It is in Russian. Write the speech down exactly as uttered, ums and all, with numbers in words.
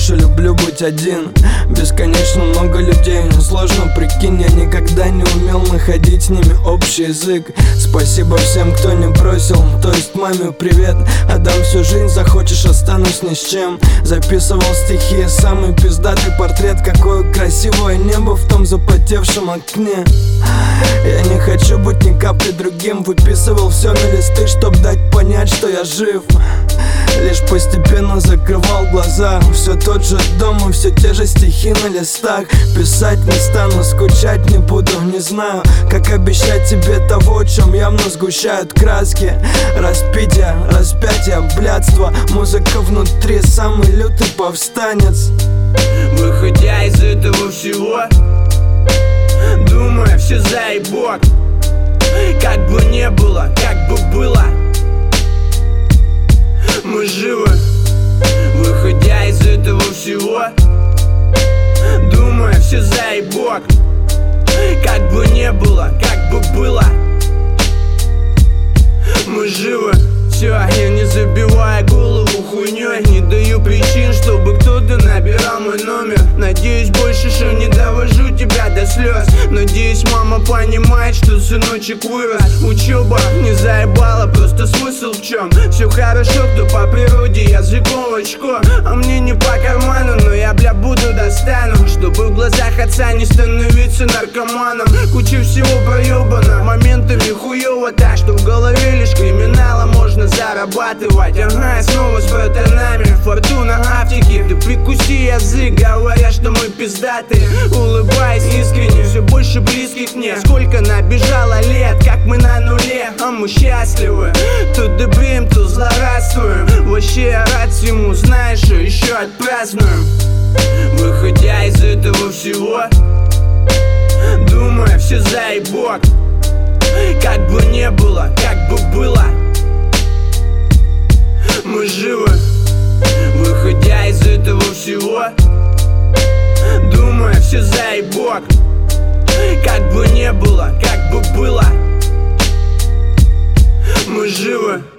больше люблю быть один. Бесконечно много людей, сложно, прикинь, я никогда не умел находить с ними общий язык. Спасибо всем, кто не бросил, то есть маме привет. Отдам всю жизнь, захочешь, останусь ни с чем. Записывал стихи, самый пиздатый портрет. Какое красивое небо в том запотевшем окне. Я не хочу быть ни капли другим. Выписывал все на листы, чтоб дать понять, что я жив. Лишь постепенно закрывал глаза. Все тот же дом и все те же стихи на листах. Писать не стану, скучать не буду. Не знаю, как обещать тебе того, о чем явно сгущают краски. Распитие, распятие, блядство. Музыка внутри, самый лютый повстанец. Выходя из этого всего, думая, все заебок. Как бы не было, как бы было, мы живы. Выходя из этого всего, думая, все заебок. Как бы не было, как бы было, мы живы. Все, я не забиваю голову хуйней, не даю причин, чтобы кто-то набирал мой номер. Надеюсь, больше что не довожу тебя до слез. Надеюсь, мама понимает, что сыночек вырос. Учеба не заебала, просто смысл в чем? Все хорошо, кто по природе языком в очко. А мне не по карману, но я, бля, буду достану, чтобы в глазах отца не становиться наркоманом. Куча всего проебана, моментами хуёво так, что в голове лишь криминала можно зарабатывать. Ага, снова с братанами, фортуна Африки. Ты прикуси язык, говоря, что мы пиздатые. Улыбаясь искренне, все больше близких мне. Сколько набежало лет, как мы на нуле, а мы счастливы. То дебрим, то злорадствуем. Вообще я рад всему, знаешь, еще отпразднуем. Выходя из этого всего, думая, все заебок. Как бы не было, как бы было, мы живы. Выходя из этого всего, думая, все заебок. Как бы не было, как бы было, мы живы.